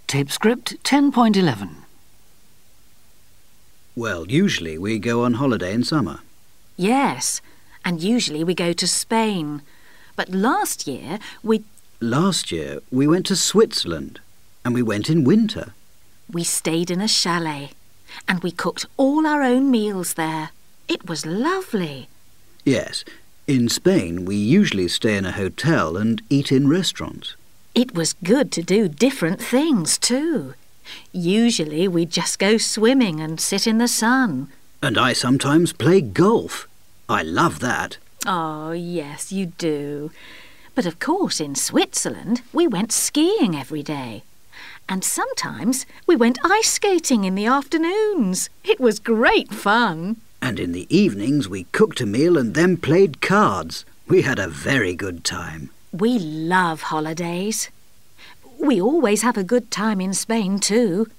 Tape script 10.11. Well, usually we go on holiday in summer. Yes, and usually we go to Spain. But last year Last year we went to Switzerland, and we went in winter. we stayed in a chalet and we cooked all our own meals there. It was lovely. Yes, in Spain we usually stay in a hotel and eat in restaurants. It was good to do different things too. Usually we just go swimming and sit in the sun. And I sometimes play golf. I love that. Oh, yes, you do. But of course in Switzerland we went skiing every day. And sometimes we went ice skating in the afternoons. It was great fun. And in the evenings we cooked a meal and then played cards. We had a very good time. We love holidays. We always have a good time in Spain too.